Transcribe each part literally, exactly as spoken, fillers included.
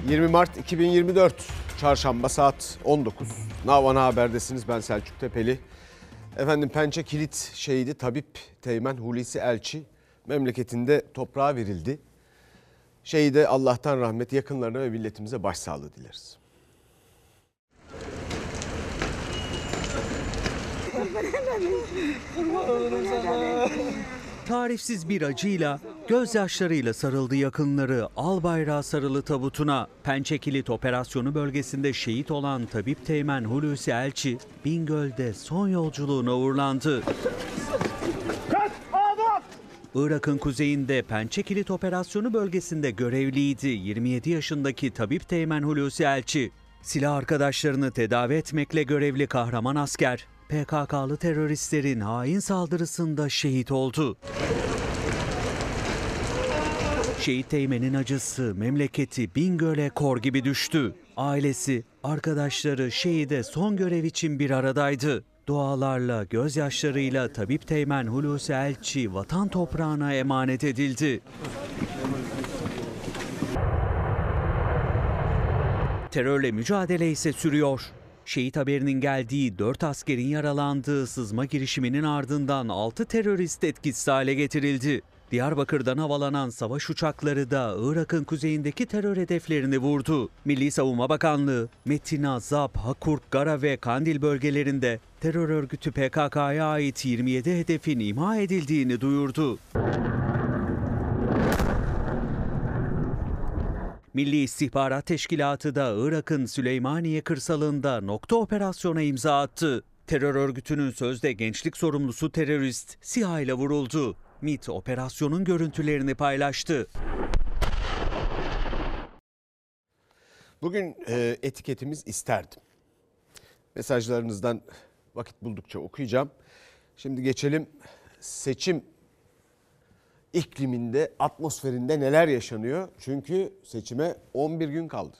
yirmi Mart iki bin yirmi dört Çarşamba saat on dokuz. Now Ana Haber'desiniz. Ben Selçuk Tepeli. Efendim Pençe Kilit şehidi Tabip Teğmen Hulusi Elçi memleketinde toprağa verildi. Şehide Allah'tan rahmet, yakınlarına ve milletimize başsağlığı dileriz. Tarifsiz bir acıyla, gözyaşlarıyla sarıldı yakınları al bayrağı sarılı tabutuna. Pençe Kilit operasyonu bölgesinde şehit olan Tabip Teğmen Hulusi Elçi, Bingöl'de son yolculuğuna uğurlandı. Irak'ın kuzeyinde Pençe Kilit operasyonu bölgesinde görevliydi yirmi yedi yaşındaki Tabip Teğmen Hulusi Elçi. Silah arkadaşlarını tedavi etmekle görevli kahraman asker, P K K'lı teröristlerin hain saldırısında şehit oldu. Şehit Teğmen'in acısı memleketi Bingöl'e kor gibi düştü. Ailesi, arkadaşları şehide son görev için bir aradaydı. Dualarla, gözyaşlarıyla Tabip Teğmen Hulusi Elçi vatan toprağına emanet edildi. Terörle mücadele ise sürüyor. Şehit haberinin geldiği dört askerin yaralandığı sızma girişiminin ardından altı terörist etkisiz hale getirildi. Diyarbakır'dan havalanan savaş uçakları da Irak'ın kuzeyindeki terör hedeflerini vurdu. Milli Savunma Bakanlığı, Metina, Zap, Hakurk, Gara ve Kandil bölgelerinde terör örgütü P K K'ya ait yirmi yedi hedefin imha edildiğini duyurdu. Milli İstihbarat Teşkilatı da Irak'ın Süleymaniye kırsalında nokta operasyona imza attı. Terör örgütünün sözde gençlik sorumlusu terörist SİHA ile vuruldu. MİT operasyonun görüntülerini paylaştı. Bugün e, etiketimiz isterdim. Mesajlarınızdan vakit buldukça okuyacağım. Şimdi geçelim seçim ikliminde, atmosferinde neler yaşanıyor? Çünkü seçime on bir gün kaldı.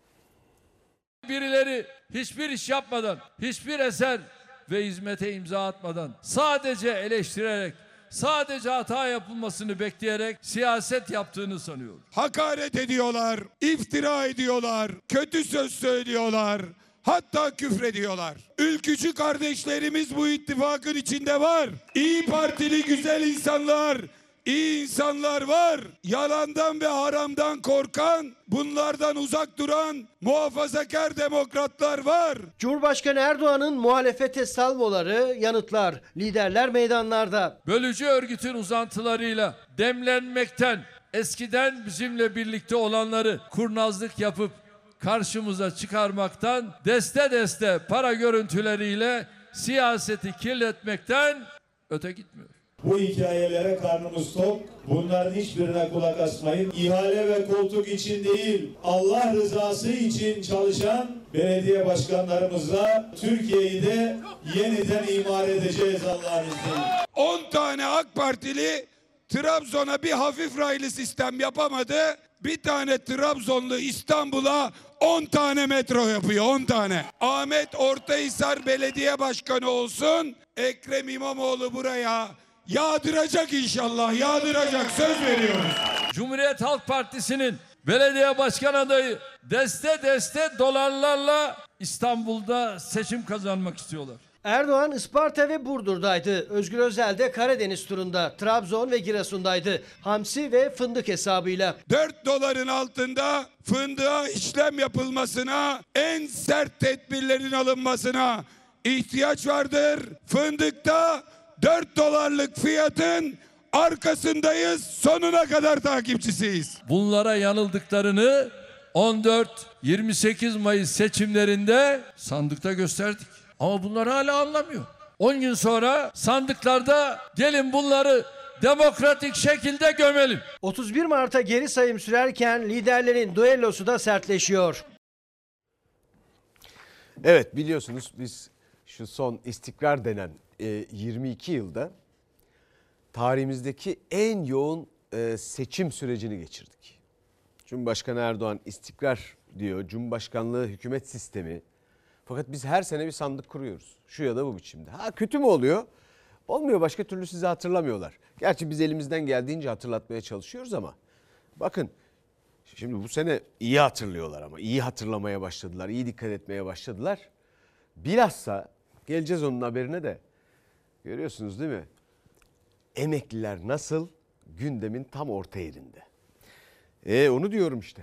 Birileri hiçbir iş yapmadan, hiçbir eser ve hizmete imza atmadan, sadece eleştirerek, sadece hata yapılmasını bekleyerek siyaset yaptığını sanıyor. Hakaret ediyorlar, iftira ediyorlar, kötü söz söylüyorlar, hatta küfrediyorlar. Ülkücü kardeşlerimiz bu ittifakın içinde var. İyi Partili güzel insanlar, İyi insanlar var. Yalandan ve haramdan korkan, bunlardan uzak duran muhafazakar demokratlar var. Cumhurbaşkanı Erdoğan'ın muhalefete salvoları, yanıtlar, liderler meydanlarda. Bölücü örgütün uzantılarıyla demlenmekten, eskiden bizimle birlikte olanları kurnazlık yapıp karşımıza çıkarmaktan, deste deste para görüntüleriyle siyaseti kirletmekten öte gitmiyor. Bu hikayelere karnımız tok. Bunların hiçbirine kulak asmayın. İhale ve koltuk için değil, Allah rızası için çalışan belediye başkanlarımızla Türkiye'yi de yeniden imar edeceğiz Allah'ın izniyle. on tane AK Partili Trabzon'a bir hafif raylı sistem yapamadı. Bir tane Trabzonlu İstanbul'a on tane metro yapıyor, on tane. Ahmet Ortahisar Belediye Başkanı olsun. Ekrem İmamoğlu buraya yağdıracak inşallah, yağdıracak, söz veriyoruz. Cumhuriyet Halk Partisi'nin belediye başkan adayı deste deste dolarlarla İstanbul'da seçim kazanmak istiyorlar. Erdoğan Isparta ve Burdur'daydı. Özgür Özel de Karadeniz turunda. Trabzon ve Giresun'daydı. Hamsi ve fındık hesabıyla. dört doların altında fındığa işlem yapılmasına, en sert tedbirlerin alınmasına ihtiyaç vardır. Fındıkta dört dolarlık fiyatın arkasındayız, sonuna kadar takipçisiyiz. Bunlara yanıldıklarını on dört yirmi sekiz Mayıs seçimlerinde sandıkta gösterdik. Ama bunlar hala anlamıyor. on gün sonra sandıklarda gelin bunları demokratik şekilde gömelim. otuz bir Mart'a geri sayım sürerken liderlerin düellosu da sertleşiyor. Evet, biliyorsunuz biz şu son istikrar denen yirmi iki yılda tarihimizdeki en yoğun seçim sürecini geçirdik. Cumhurbaşkanı Erdoğan istikrar diyor, Cumhurbaşkanlığı hükümet sistemi. Fakat biz her sene bir sandık kuruyoruz. Şu ya da bu biçimde. Ha, kötü mü oluyor? Olmuyor, başka türlü sizi hatırlamıyorlar. Gerçi biz elimizden geldiğince hatırlatmaya çalışıyoruz ama bakın Şimdi bu sene iyi hatırlıyorlar ama iyi hatırlamaya başladılar, iyi dikkat etmeye başladılar. Bilhassa geleceğiz onun haberine de. Görüyorsunuz değil mi? Emekliler nasıl gündemin tam orta yerinde. E onu diyorum işte.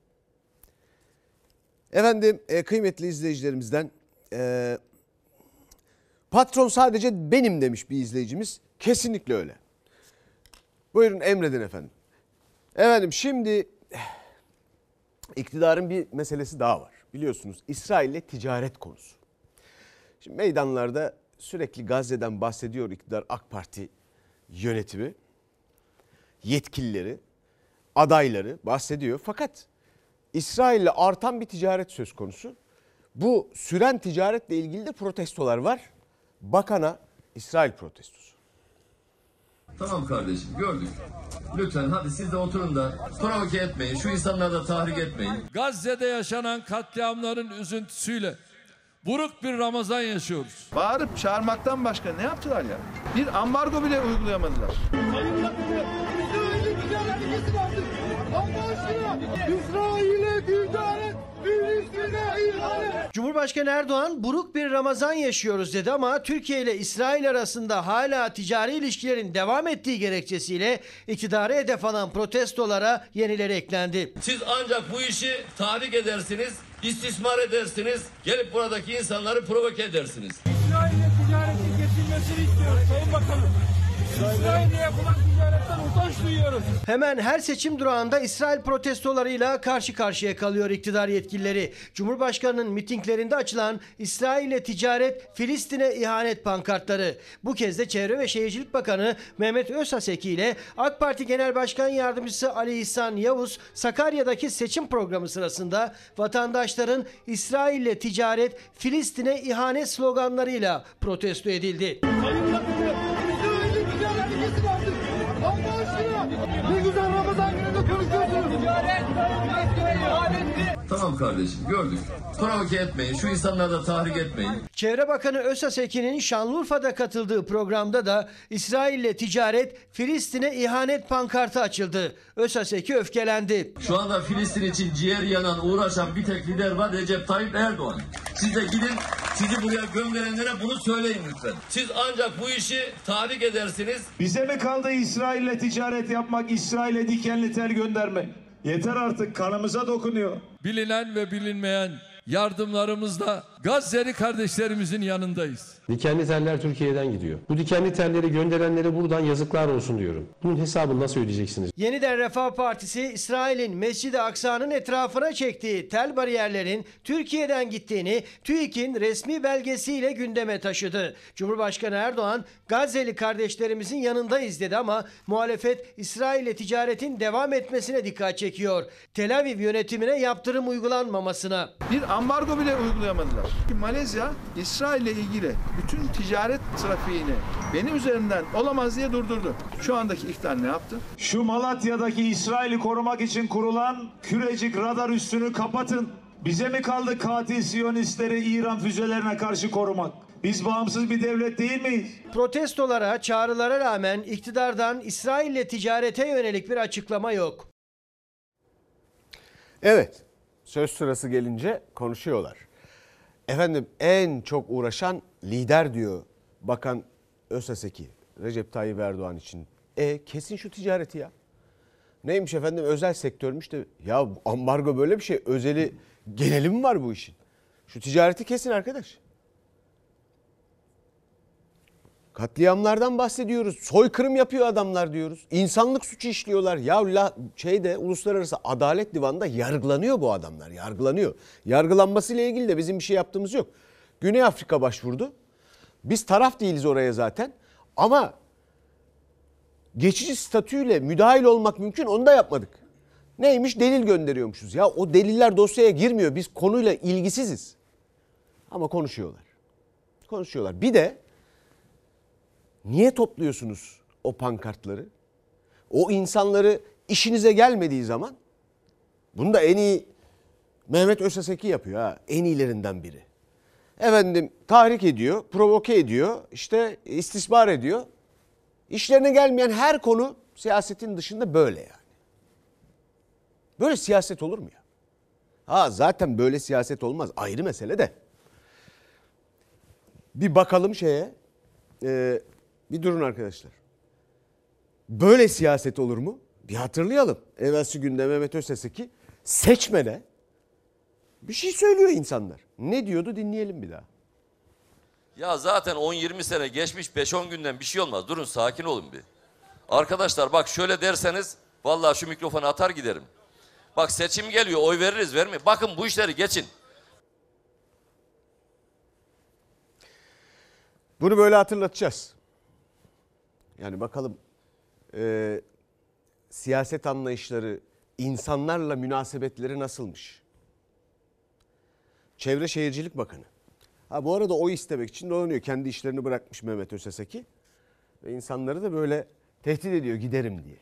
Efendim e, kıymetli izleyicilerimizden e, patron sadece benim demiş bir izleyicimiz. Kesinlikle öyle. Buyurun emredin efendim. Efendim şimdi iktidarın bir meselesi daha var. Biliyorsunuz İsrail'le ticaret konusu. Şimdi meydanlarda sürekli Gazze'den bahsediyor iktidar, AK Parti yönetimi, yetkilileri, adayları bahsediyor. Fakat İsrail'le artan bir ticaret söz konusu. Bu süren ticaretle ilgili de protestolar var. Bakana İsrail protestosu. Tamam kardeşim, gördük. Lütfen hadi siz de oturun da provoke etmeyin. Şu insanları da tahrik etmeyin. Gazze'de yaşanan katliamların üzüntüsüyle buruk bir Ramazan yaşıyoruz. Bağırıp çağırmaktan başka ne yaptılar ya? Bir ambargo bile uygulayamadılar. İsrail'e ticaret, Filistin'e ihanet. Cumhurbaşkanı Erdoğan buruk bir Ramazan yaşıyoruz dedi ama Türkiye ile İsrail arasında hala ticari ilişkilerin devam ettiği gerekçesiyle iktidarı hedef alan protestolara yenileri eklendi. Siz ancak bu işi tahrik edersiniz, istismar edersiniz, gelip buradaki insanları provoke edersiniz. İsrail'le ticaretin kesilmesini istiyoruz Sayın Bakanım. İsrail'le yapılan ticaretten utanç duyuyoruz. Hemen her seçim durağında İsrail protestolarıyla karşı karşıya kalıyor iktidar yetkilileri. Cumhurbaşkanının mitinglerinde açılan İsrail'le ticaret, Filistin'e ihanet pankartları. Bu kez de Çevre ve Şehircilik Bakanı Mehmet Özhaseki ile AK Parti Genel Başkan Yardımcısı Ali İhsan Yavuz Sakarya'daki seçim programı sırasında vatandaşların İsrail'le ticaret, Filistin'e ihanet sloganlarıyla protesto edildi. Ne güzel Ramazan gününde konuşuyorsunuz. Tamam kardeşim, gördük. Provoke etmeyin, şu insanları da tahrik etmeyin. Çevre Bakanı Özhaseki'nin Şanlıurfa'da katıldığı programda da İsrail'le ticaret, Filistin'e ihanet pankartı açıldı. Özhaseki öfkelendi. Şu anda Filistin için ciğer yanan, uğraşan bir tek lider var, Recep Tayyip Erdoğan. Siz de gidin, sizi buraya gönderenlere bunu söyleyin lütfen. Siz ancak bu işi tahrik edersiniz. Bize mi kaldı İsrail'le ticaret yapmak, İsrail'e dikenli tel göndermek? Yeter artık, kanımıza dokunuyor. Bilinen ve bilinmeyen yardımlarımızla Gazze'li kardeşlerimizin yanındayız. Dikenli teller Türkiye'den gidiyor. Bu dikenli telleri gönderenlere buradan yazıklar olsun diyorum. Bunun hesabını nasıl ödeyeceksiniz? Yeniden Refah Partisi, İsrail'in Mescid-i Aksa'nın etrafına çektiği tel bariyerlerin Türkiye'den gittiğini TÜİK'in resmi belgesiyle gündeme taşıdı. Cumhurbaşkanı Erdoğan, Gazze'li kardeşlerimizin yanındayız dedi ama muhalefet İsrail'le ticaretin devam etmesine dikkat çekiyor. Tel Aviv yönetimine yaptırım uygulanmamasına. Bir ambargo bile uygulayamadılar. Malezya, İsrail'le ilgili bütün ticaret trafiğini benim üzerimden olamaz diye durdurdu. Şu andaki iktidar ne yaptı? Şu Malatya'daki İsrail'i korumak için kurulan Kürecik radar üssünü kapatın. Bize mi kaldı katil Siyonistleri İran füzelerine karşı korumak? Biz bağımsız bir devlet değil miyiz? Protestolara, çağrılara rağmen iktidardan İsrail'le ticarete yönelik bir açıklama yok. Evet, söz sırası gelince konuşuyorlar. Efendim en çok uğraşan lider diyor Bakan Özhaseki Recep Tayyip Erdoğan için. E kesin şu ticareti ya. Neymiş efendim, özel sektörmüş de ya ambargo böyle bir şey, özeli geneli mi var bu işin? Şu ticareti kesin arkadaş. Katliamlardan bahsediyoruz. Soykırım yapıyor adamlar diyoruz. İnsanlık suçu işliyorlar. Ya la, şeyde Uluslararası Adalet Divanı'nda yargılanıyor bu adamlar. Yargılanıyor. Yargılanmasıyla ilgili de bizim bir şey yaptığımız yok. Güney Afrika başvurdu. Biz taraf değiliz oraya zaten. Ama geçici statüyle müdahil olmak mümkün, onu da yapmadık. Neymiş? Delil gönderiyormuşuz. Ya o deliller dosyaya girmiyor. Biz konuyla ilgisiziz. Ama konuşuyorlar. Konuşuyorlar. Bir de niye topluyorsunuz o pankartları? O insanları işinize gelmediği zaman, bunu da en iyi Mehmet Özhaseki yapıyor ha. En iyilerinden biri. Efendim tahrik ediyor, provoke ediyor, işte istismar ediyor. İşlerine gelmeyen her konu siyasetin dışında böyle yani. Böyle siyaset olur mu ya? Ha zaten böyle siyaset olmaz. Ayrı mesele de. Bir bakalım şeye. Ee, bir durun arkadaşlar. Böyle siyaset olur mu? Bir hatırlayalım. Evvelsi günde Mehmet Özteseki seçmene bir şey söylüyor insanlar. Ne diyordu dinleyelim bir daha. Ya zaten on yirmi sene geçmiş, beş on günden bir şey olmaz. Durun sakin olun bir. Arkadaşlar bak şöyle derseniz vallahi şu mikrofonu atar giderim. Bak seçim geliyor, oy veririz vermeyiz. Bakın bu işleri geçin. Bunu böyle hatırlatacağız. Yani bakalım e, siyaset anlayışları, insanlarla münasebetleri nasılmış? Çevre Şehircilik Bakanı. Ha bu arada oy istemek için dolanıyor. Kendi işlerini bırakmış Mehmet Özteseki. Ve insanları da böyle tehdit ediyor giderim diye.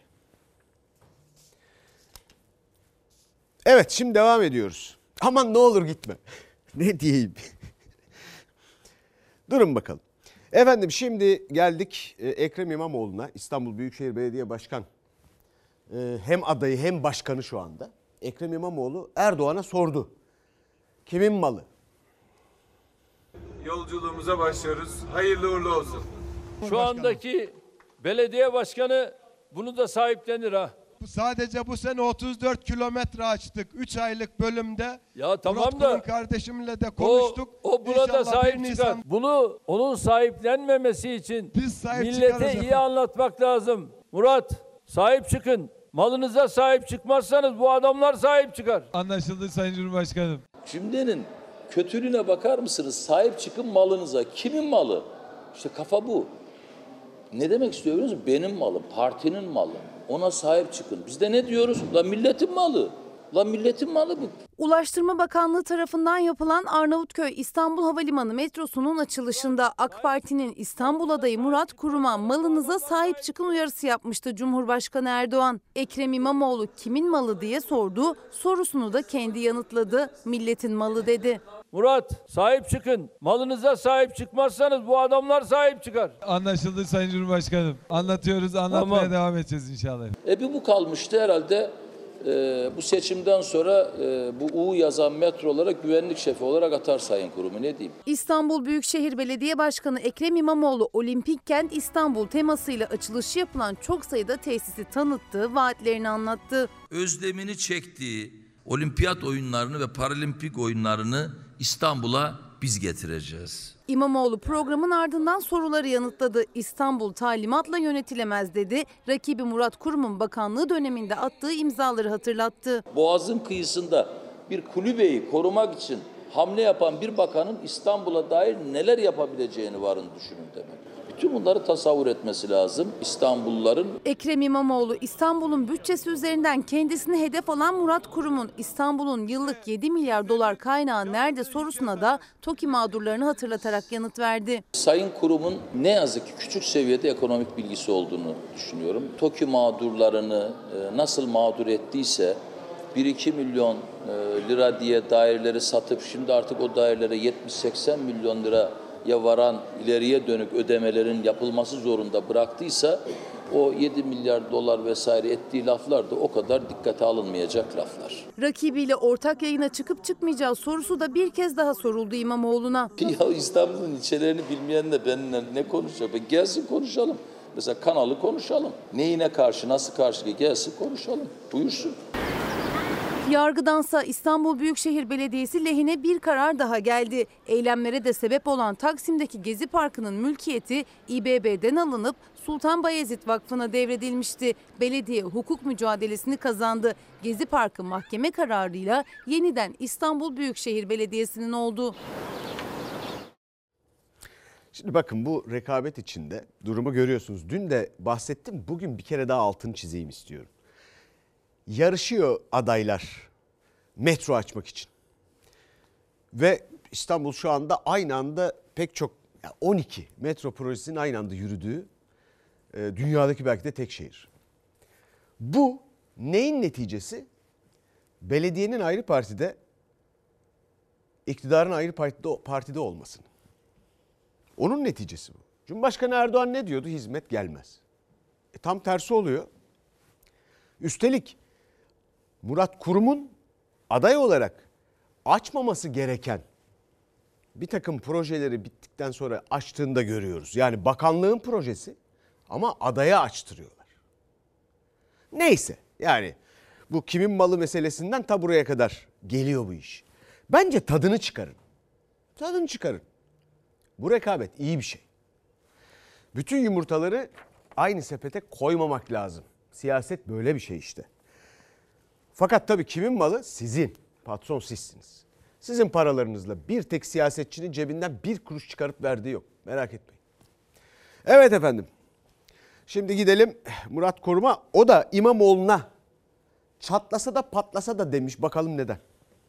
Evet şimdi devam ediyoruz. Aman ne olur gitme. Ne diyeyim? Durun bakalım. Efendim şimdi geldik Ekrem İmamoğlu'na. İstanbul Büyükşehir Belediye Başkan hem adayı hem başkanı şu anda. Ekrem İmamoğlu Erdoğan'a sordu. Kimin malı? Yolculuğumuza başlıyoruz. Hayırlı uğurlu olsun. Şu andaki belediye başkanı bunu da sahiplenir ha. Sadece bu sene otuz dört kilometre açtık. üç aylık bölümde. Ya tamam Murat da Kurum kardeşimle de konuştuk. O, o burada İnşallah sahip bir çıkar. Nisan- Bunu onun sahiplenmemesi için Biz sahip millete çıkarız iyi efendim. anlatmak lazım. Murat sahip çıkın. Malınıza sahip çıkmazsanız bu adamlar sahip çıkar. Anlaşıldı Sayın Cumhurbaşkanım. Cümlenin kötülüğüne bakar mısınız? Sahip çıkın malınıza. Kimin malı? İşte kafa bu. Ne demek istiyor biliyor musunuz? Benim malım, partinin malı. Ona sahip çıkın. Biz de ne diyoruz? Lan milletin malı. Lan milletin malı bu. Ulaştırma Bakanlığı tarafından yapılan Arnavutköy İstanbul Havalimanı metrosunun açılışında AK Parti'nin İstanbul adayı Murat Kurum'a malınıza sahip çıkın uyarısı yapmıştı Cumhurbaşkanı Erdoğan. Ekrem İmamoğlu kimin malı diye sordu, sorusunu da kendi yanıtladı. Milletin malı dedi. Murat sahip çıkın. Malınıza sahip çıkmazsanız bu adamlar sahip çıkar. Anlaşıldı Sayın Cumhurbaşkanım. Anlatıyoruz, anlatmaya Tamam. devam edeceğiz inşallah. E bir bu kalmıştı herhalde. Ee, bu seçimden sonra e, bu U yazan metrolara güvenlik şefi olarak atar Sayın Kurum'u, ne diyeyim? İstanbul Büyükşehir Belediye Başkanı Ekrem İmamoğlu Olimpik Kent İstanbul temasıyla açılışı yapılan çok sayıda tesisi tanıttı, vaatlerini anlattı. Özlemini çektiği olimpiyat oyunlarını ve paralimpik oyunlarını İstanbul'a biz getireceğiz. İmamoğlu programın ardından soruları yanıtladı. İstanbul talimatla yönetilemez dedi. Rakibi Murat Kurum'un bakanlığı döneminde attığı imzaları hatırlattı. Boğaz'ın kıyısında bir kulübeyi korumak için hamle yapan bir bakanın İstanbul'a dair neler yapabileceğini varın düşünün demek. Bütün bunları tasavvur etmesi lazım İstanbulluların. Ekrem İmamoğlu İstanbul'un bütçesi üzerinden kendisini hedef alan Murat Kurum'un İstanbul'un yıllık yedi milyar dolar kaynağı nerede sorusuna da TOKİ mağdurlarını hatırlatarak yanıt verdi. Sayın Kurum'un ne yazık ki küçük seviyede ekonomik bilgisi olduğunu düşünüyorum. TOKİ mağdurlarını nasıl mağdur ettiyse bir iki milyon lira diye daireleri satıp şimdi artık o dairelere yetmiş seksen milyon lira ya varan ileriye dönük ödemelerin yapılması zorunda bıraktıysa o yedi milyar dolar vesaire ettiği laflar da o kadar dikkate alınmayacak laflar. Rakibiyle ortak yayına çıkıp çıkmayacağı sorusu da bir kez daha soruldu İmamoğlu'na. Ya İstanbul'un ilçelerini bilmeyen de benimle ne konuşacak? Gelsin konuşalım. Mesela kanalı konuşalım. Neyine karşı, nasıl karşı gelsin konuşalım. Buyursun. Yargıdansa İstanbul Büyükşehir Belediyesi lehine bir karar daha geldi. Eylemlere de sebep olan Taksim'deki Gezi Parkı'nın mülkiyeti İ B B'den alınıp Sultan Bayezid Vakfı'na devredilmişti. Belediye hukuk mücadelesini kazandı. Gezi Parkı mahkeme kararıyla yeniden İstanbul Büyükşehir Belediyesi'nin oldu. Şimdi bakın bu rekabet içinde durumu görüyorsunuz. Dün de bahsettim, bugün bir kere daha altını çizeyim istiyorum. Yarışıyor adaylar metro açmak için. Ve İstanbul şu anda aynı anda pek çok on iki metro projesinin aynı anda yürüdüğü dünyadaki belki de tek şehir. Bu neyin neticesi? Belediyenin ayrı partide, iktidarın ayrı partide, partide olmasının. Onun neticesi bu. Cumhurbaşkanı Erdoğan ne diyordu? Hizmet gelmez. E, tam tersi oluyor. Üstelik Murat Kurum'un aday olarak açmaması gereken bir takım projeleri bittikten sonra açtığında görüyoruz. Yani bakanlığın projesi ama adaya açtırıyorlar. Neyse yani bu kimin malı meselesinden ta buraya kadar geliyor bu iş. Bence tadını çıkarın. Tadını çıkarın. Bu rekabet iyi bir şey. Bütün yumurtaları aynı sepete koymamak lazım. Siyaset böyle bir şey işte. Fakat tabii kimin malı? Sizin. Patron sizsiniz. Sizin paralarınızla bir tek siyasetçinin cebinden bir kuruş çıkarıp verdiği yok. Merak etmeyin. Evet efendim. Şimdi gidelim Murat Kurum'a. O da İmamoğlu'na çatlasa da patlasa da demiş. Bakalım neden?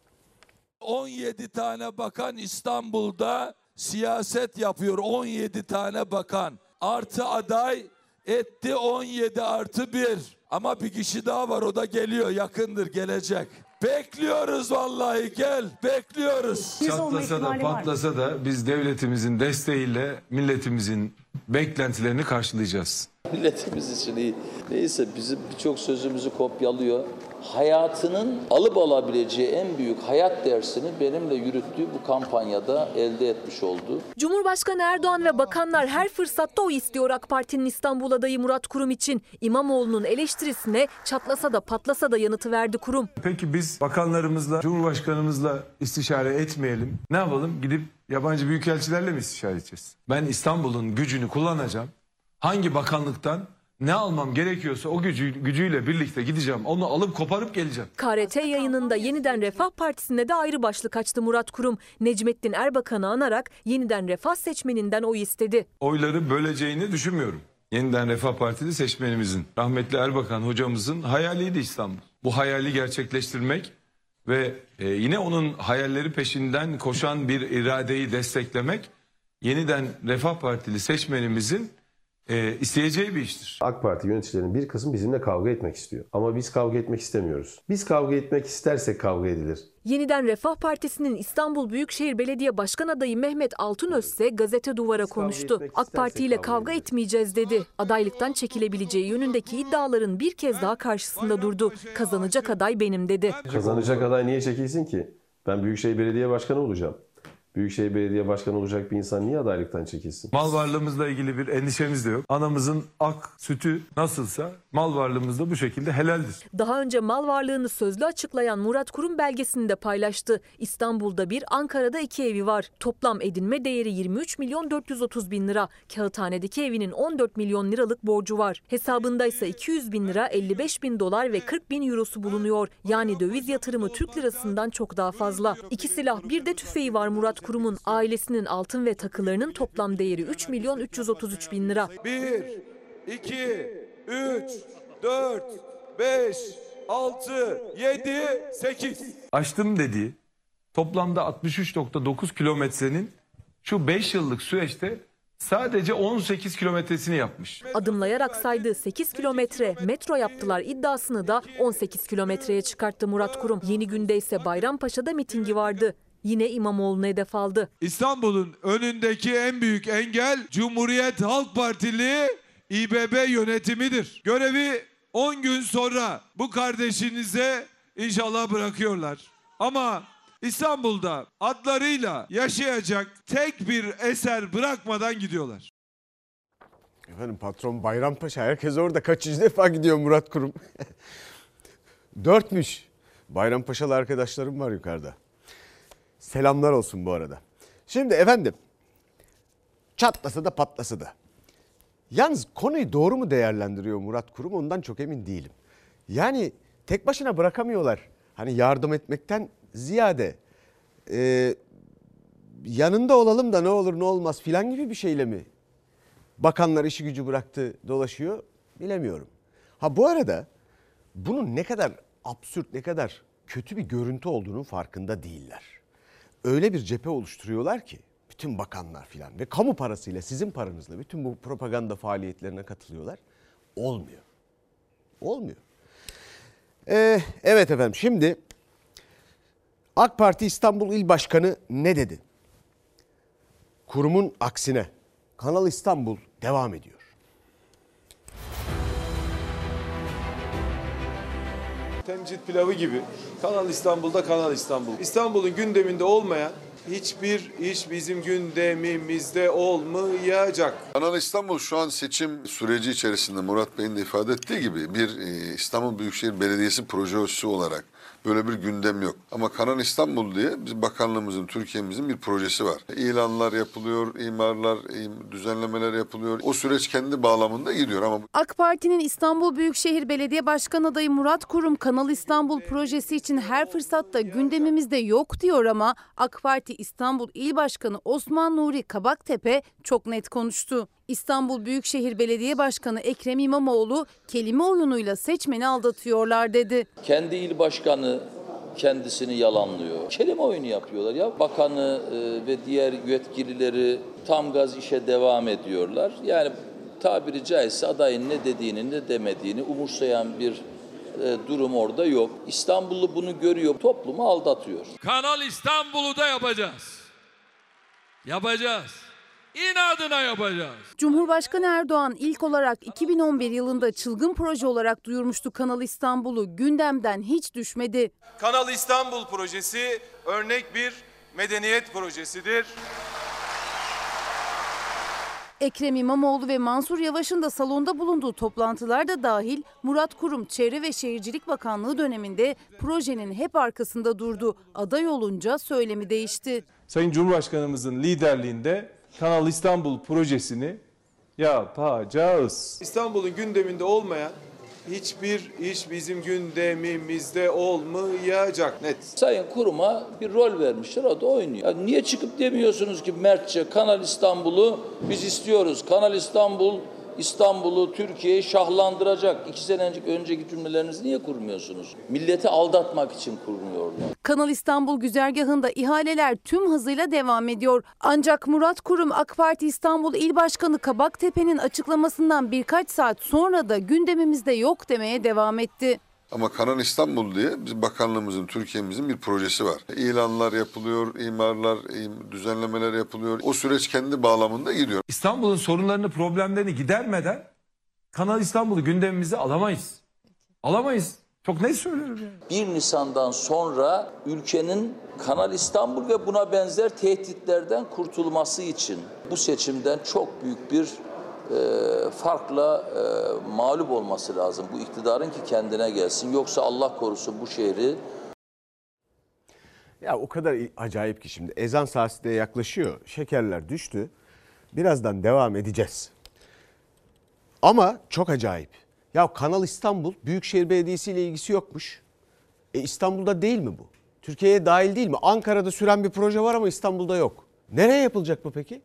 on yedi tane bakan İstanbul'da siyaset yapıyor. on yedi tane bakan. Artı aday etti on yedi artı bir. Ama bir kişi daha var, o da geliyor, yakındır, gelecek. Bekliyoruz vallahi, gel bekliyoruz. Çatlasa da patlasa da biz devletimizin desteğiyle milletimizin beklentilerini karşılayacağız. Milletimiz için iyi. Neyse bizim birçok sözümüzü kopyalıyor. Hayatının alıp alabileceği en büyük hayat dersini benimle yürüttüğü bu kampanyada elde etmiş oldu. Cumhurbaşkanı Erdoğan ve bakanlar her fırsatta oy istiyor AK Parti'nin İstanbul adayı Murat Kurum için. İmamoğlu'nun eleştirisine çatlasa da patlasa da yanıtı verdi Kurum. Peki biz bakanlarımızla, Cumhurbaşkanımızla istişare etmeyelim. Ne yapalım? Gidip yabancı büyükelçilerle mi istişare edeceğiz? Ben İstanbul'un gücünü kullanacağım. Hangi bakanlıktan ne almam gerekiyorsa o gücü, gücüyle birlikte gideceğim. Onu alıp koparıp geleceğim. K R T yayınında Yeniden Refah Partisi'ne de ayrı başlık açtı Murat Kurum. Necmettin Erbakan'ı anarak Yeniden Refah seçmeninden oy istedi. Oyları böleceğini düşünmüyorum. Yeniden Refah Partili seçmenimizin, rahmetli Erbakan hocamızın hayaliydi İstanbul. Bu hayali gerçekleştirmek ve e, yine onun hayalleri peşinden koşan bir iradeyi desteklemek Yeniden Refah Partili seçmenimizin E, isteyeceği bir iştir. AK Parti yöneticilerinin bir kısmı bizimle kavga etmek istiyor. Ama biz kavga etmek istemiyoruz. Biz kavga etmek istersek kavga edilir. Yeniden Refah Partisi'nin İstanbul Büyükşehir Belediye Başkan adayı Mehmet Altınöz ise gazete duvara konuştu. AK Parti ile kavga etmeyeceğiz dedi. Adaylıktan çekilebileceği yönündeki iddiaların bir kez daha karşısında durdu. Kazanacak aday benim dedi. Kazanacak aday niye çekilsin ki? Ben Büyükşehir Belediye Başkanı olacağım. Büyükşehir Belediye Başkanı olacak bir insan niye adaylıktan çekilsin? Mal varlığımızla ilgili bir endişemiz de yok. Anamızın ak sütü nasılsa mal varlığımız da bu şekilde helaldir. Daha önce mal varlığını sözlü açıklayan Murat Kurum belgesini de paylaştı. İstanbul'da bir, Ankara'da iki evi var. Toplam edinme değeri yirmi üç milyon dört yüz otuz bin lira. Kağıthane'deki evinin on dört milyon liralık borcu var. Hesabında ise iki yüz bin lira, elli beş bin dolar ve kırk bin eurosu bulunuyor. Yani döviz yatırımı Türk lirasından çok daha fazla. İki silah, bir de tüfeği var Murat Kurum'un. Ailesinin altın ve takılarının toplam değeri üç milyon üç yüz otuz üç bin lira. bir, iki, üç, dört, beş, altı, yedi, sekiz. Açtım dediği toplamda altmış üç nokta dokuz kilometrenin şu beş yıllık süreçte sadece on sekiz kilometresini yapmış. Adımlayarak saydığı sekiz kilometre metro yaptılar iddiasını da on sekiz kilometreye çıkarttı Murat Kurum. Yeni Günde ise Bayrampaşa'da mitingi vardı. Yine İmamoğlu'nu hedef aldı. İstanbul'un önündeki en büyük engel Cumhuriyet Halk Partili İ B B yönetimidir. Görevi on gün sonra bu kardeşinize inşallah bırakıyorlar. Ama İstanbul'da adlarıyla yaşayacak tek bir eser bırakmadan gidiyorlar. Efendim patron Bayrampaşa, herkes orada kaçıncı defa gidiyor Murat Kurum. Dörtmüş. Bayrampaşalı arkadaşlarım var yukarıda. Selamlar olsun bu arada. Şimdi efendim çatlasa da patlasa da. Yalnız konuyu doğru mu değerlendiriyor Murat Kurum, ondan çok emin değilim. Yani tek başına bırakamıyorlar. Hani yardım etmekten ziyade e, yanında olalım da ne olur ne olmaz filan gibi bir şeyle mi bakanlar işi gücü bıraktı dolaşıyor bilemiyorum. Ha bu arada bunun ne kadar absürt, ne kadar kötü bir görüntü olduğunun farkında değiller. Öyle bir cephe oluşturuyorlar ki bütün bakanlar filan ve kamu parasıyla, sizin paranızla bütün bu propaganda faaliyetlerine katılıyorlar. Olmuyor. Olmuyor. Ee, evet efendim, şimdi AK Parti İstanbul İl Başkanı ne dedi? Kurumun aksine Kanal İstanbul devam ediyor. temcit pilavı gibi Kanal İstanbul'da Kanal İstanbul. İstanbul'un gündeminde olmayan hiçbir iş bizim gündemimizde olmayacak. Kanal İstanbul şu an seçim süreci içerisinde Murat Bey'in de ifade ettiği gibi bir İstanbul Büyükşehir Belediyesi projesi olarak böyle bir gündem yok. Ama Kanal İstanbul diye biz bakanlığımızın, Türkiye'mizin bir projesi var. İlanlar yapılıyor, imarlar, düzenlemeler yapılıyor. O süreç kendi bağlamında gidiyor ama... AK Parti'nin İstanbul Büyükşehir Belediye Başkanı adayı Murat Kurum Kanal İstanbul projesi için her fırsatta gündemimizde yok diyor ama AK Parti İstanbul İl Başkanı Osman Nuri Kabaktepe çok net konuştu. İstanbul Büyükşehir Belediye Başkanı Ekrem İmamoğlu kelime oyunuyla seçmeni aldatıyorlar dedi. Kendi il başkanı kendisini yalanlıyor. Kelime oyunu yapıyorlar ya. Bakanı ve diğer yetkilileri tam gaz işe devam ediyorlar. Yani tabiri caizse adayın ne dediğini ne demediğini umursayan bir durum orada yok. İstanbullu bunu görüyor, toplumu aldatıyor. Kanal İstanbul'u da yapacağız. Yapacağız. İnadına yapacağız. Cumhurbaşkanı Erdoğan ilk olarak iki bin on bir yılında çılgın proje olarak duyurmuştu Kanal İstanbul'u. Gündemden hiç düşmedi. Kanal İstanbul projesi örnek bir medeniyet projesidir. Ekrem İmamoğlu ve Mansur Yavaş'ın da salonda bulunduğu toplantılarda dahil Murat Kurum Çevre ve Şehircilik Bakanlığı döneminde projenin hep arkasında durdu. Aday olunca söylemi değişti. Sayın Cumhurbaşkanımızın liderliğinde Kanal İstanbul projesini yapacağız. İstanbul'un gündeminde olmayan hiçbir iş bizim gündemimizde olmayacak. Net. Sayın Kurum'a bir rol vermişler, o da oynuyor. Ya niye çıkıp demiyorsunuz ki mertçe Kanal İstanbul'u biz istiyoruz. Kanal İstanbul, İstanbul'u, Türkiye'yi şahlandıracak. İki sene önceki cümlelerinizi niye kurmuyorsunuz? Milleti aldatmak için kurmuyorlar. Kanal İstanbul güzergahında ihaleler tüm hızıyla devam ediyor. Ancak Murat Kurum AK Parti İstanbul İl Başkanı Kabaktepe'nin açıklamasından birkaç saat sonra da gündemimizde yok demeye devam etti. Ama Kanal İstanbul diye biz bakanlığımızın, Türkiye'mizin bir projesi var. İlanlar yapılıyor, imarlar, düzenlemeler yapılıyor. O süreç kendi bağlamında gidiyor. İstanbul'un sorunlarını, problemlerini gidermeden Kanal İstanbul'u gündemimize alamayız. Alamayız. Çok net söylüyorum yani. bir Nisan'dan sonra ülkenin Kanal İstanbul ve buna benzer tehditlerden kurtulması için bu seçimden çok büyük bir e, farkla e, mağlup olması lazım. Bu iktidarın ki kendine gelsin. Yoksa Allah korusun bu şehri... Ya o kadar acayip ki şimdi ezan saati de yaklaşıyor. Şekerler düştü. Birazdan devam edeceğiz. Ama çok acayip. Ya Kanal İstanbul Büyükşehir Belediyesi ile ilgisi yokmuş. E İstanbul'da değil mi bu? Türkiye'ye dahil değil mi? Ankara'da süren bir proje var ama İstanbul'da yok. Nereye yapılacak bu peki?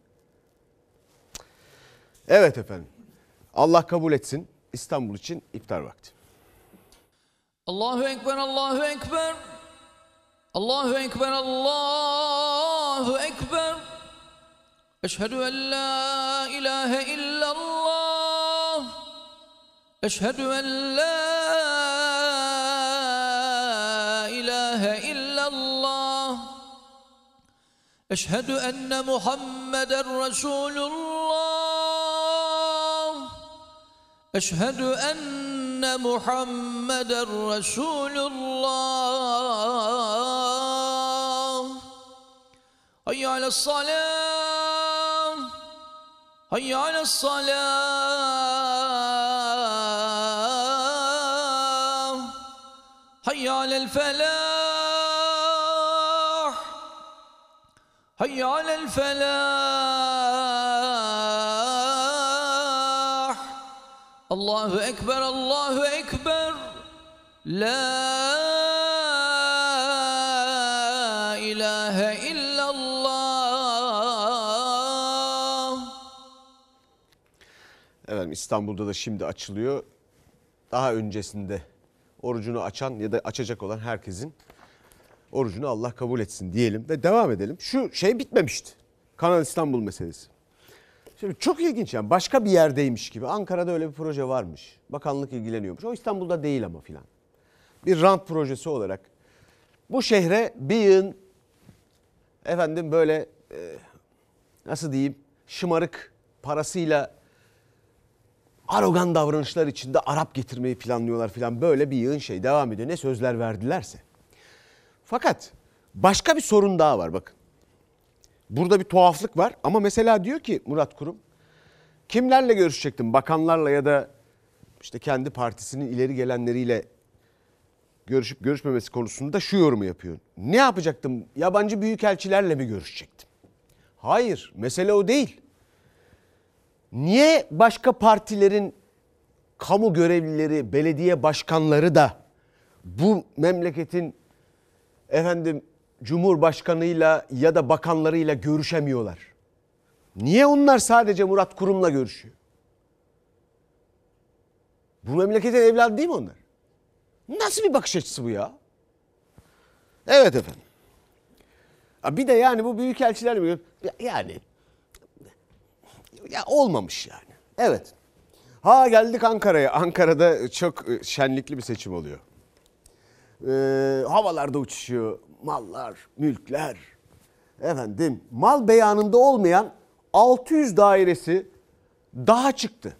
Evet efendim. Allah kabul etsin. İstanbul için iftar vakti. Allahu Ekber, Allahu Ekber. Allahu Ekber, Allahu Ekber. Eşhedü en la ilahe illallah. Eşhedü en la ilahe illallah. Eşhedü enne Muhammeden Resulullah. Eşhedü enne Muhammeden Resulullah. Hayya ale's-salam. Hayya ale's-salam. Hayya alel-felah. Hayya alel-felah. Allahu Ekber, Allahu Ekber. La ilahe illallah. Efendim İstanbul'da da şimdi açılıyor. Daha öncesinde orucunu açan ya da açacak olan herkesin orucunu Allah kabul etsin diyelim ve devam edelim. Şu şey bitmemişti. Kanal İstanbul meselesi. Şimdi çok ilginç yani başka bir yerdeymiş gibi. Ankara'da öyle bir proje varmış. Bakanlık ilgileniyormuş. O İstanbul'da değil ama filan. Bir rant projesi olarak bu şehre bir yığın efendim böyle e, nasıl diyeyim şımarık parasıyla arogan davranışlar içinde Arap getirmeyi planlıyorlar falan, böyle bir yığın şey devam ediyor. Ne sözler verdilerse. Fakat başka bir sorun daha var bakın. Burada bir tuhaflık var ama mesela diyor ki Murat Kurum, kimlerle görüşecektim? Bakanlarla ya da işte kendi partisinin ileri gelenleriyle görüşüp görüşmemesi konusunda şu yorumu yapıyor. Ne yapacaktım? Yabancı büyükelçilerle mi görüşecektim? Hayır, mesele o değil. Niye başka partilerin kamu görevlileri, belediye başkanları da bu memleketin efendim Cumhurbaşkanıyla ya da bakanlarıyla görüşemiyorlar? Niye onlar sadece Murat Kurum'la görüşüyor? Bu memleketin evladı değil mi onlar? Nasıl bir bakış açısı bu ya? Evet efendim. Bir de yani bu büyükelçilerle mi? Yani ya olmamış yani. Evet. Ha geldik Ankara'ya. Ankara'da çok şenlikli bir seçim oluyor. Ee, havalarda uçuşuyor mallar, mülkler. Efendim, mal beyanında olmayan altı yüz dairesi daha çıktı.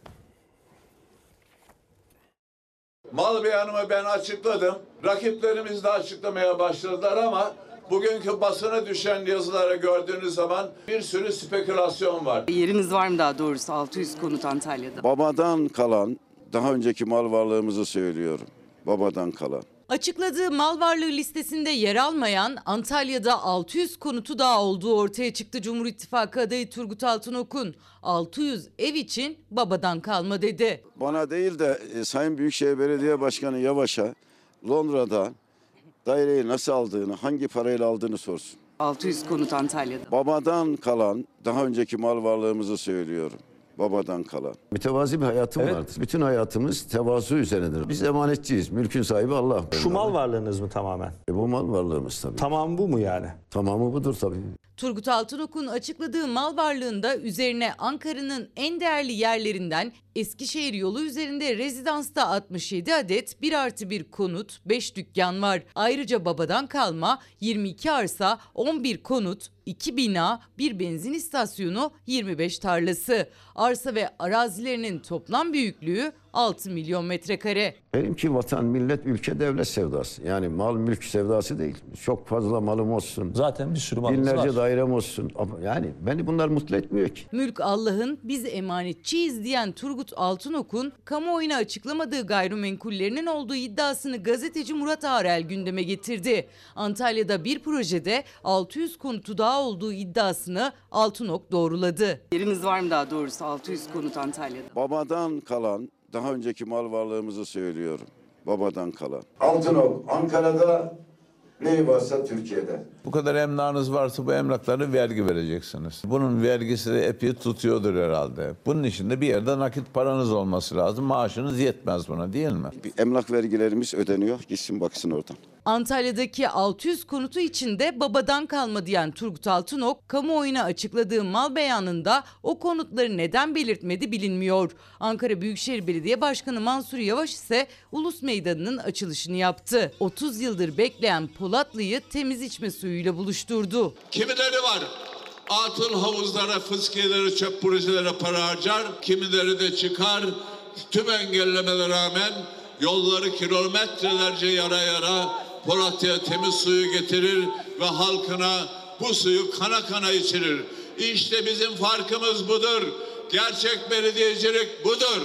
Mal beyanımı ben açıkladım. Rakiplerimiz de açıklamaya başladılar ama bugünkü basına düşen yazıları gördüğünüz zaman bir sürü spekülasyon var. Yerimiz var mı daha doğrusu altı yüz konut Antalya'da? Babadan kalan, daha önceki mal varlığımızı söylüyorum. Babadan kalan. Açıkladığı mal varlığı listesinde yer almayan Antalya'da altı yüz konutu daha olduğu ortaya çıktı. Cumhur İttifakı adayı Turgut Altınok'un altı yüz ev için babadan kalma dedi. Bana değil de e, Sayın Büyükşehir Belediye Başkanı Yavaş'a Londra'da daireyi nasıl aldığını, hangi parayla aldığını sorsun. altı yüz konut Antalya'da. Babadan kalan, daha önceki mal varlığımızı söylüyorum. Babadan kalan. Mütevazi bir hayatım evet. vardır. Bütün hayatımız tevazu üzerinedir. Biz emanetçiyiz. Mülkün sahibi Allah. Şu mal varlığınız mı tamamen? E bu mal varlığımız tabii. Tamam bu mu yani? Tamamı budur tabii. Turgut Altınok'un açıkladığı mal varlığında üzerine Ankara'nın en değerli yerlerinden Eskişehir yolu üzerinde rezidansta altmış yedi adet bir artı bir konut, beş dükkan var. Ayrıca babadan kalma yirmi iki arsa, on bir konut, iki bina, bir benzin istasyonu, yirmi beş tarlası. Arsa ve arazilerinin toplam büyüklüğü altı milyon metrekare. Benimki vatan, millet, ülke, devlet sevdası. Yani mal, mülk sevdası değil. Çok fazla malım olsun. Zaten bir sürü malımız var. Binlerce dairem olsun. Yani beni bunlar mutlu etmiyor ki. Mülk Allah'ın, biz emanetçiyiz diyen Turgut Altınok'un kamuoyuna açıklamadığı gayrimenkullerinin olduğu iddiasını gazeteci Murat Arel gündeme getirdi. Antalya'da bir projede altı yüz konutu daha olduğu iddiasını Altınok doğruladı. Yerimiz var mı daha doğrusu altı yüz konut Antalya'da? Babadan kalan, daha önceki mal varlığımızı söylüyorum. Babadan kalan. Altınok, Ankara'da neyi varsa Türkiye'de. Bu kadar emlakınız varsa bu emlakları vergi vereceksiniz. Bunun vergisi de epey tutuyordur herhalde. Bunun için de bir yerde nakit paranız olması lazım. Maaşınız yetmez buna değil mi? Bir emlak vergilerimiz ödeniyor. Gitsin baksın oradan. Antalya'daki altı yüz konutu içinde babadan kalma diyen Turgut Altınok, kamuoyuna açıkladığı mal beyanında o konutları neden belirtmedi bilinmiyor. Ankara Büyükşehir Belediye Başkanı Mansur Yavaş ise Ulus Meydanı'nın açılışını yaptı. otuz yıldır bekleyen Polatlı'yı temiz içme suyuyla buluşturdu. Kimileri var atıl havuzlara, fıskiyelere, çöp projelere para harcar. Kimileri de çıkar tüm engellemelere rağmen yolları kilometrelerce yara yara Polatlı'ya temiz suyu getirir ve halkına bu suyu kana kana içirir. İşte bizim farkımız budur. Gerçek belediyecilik budur.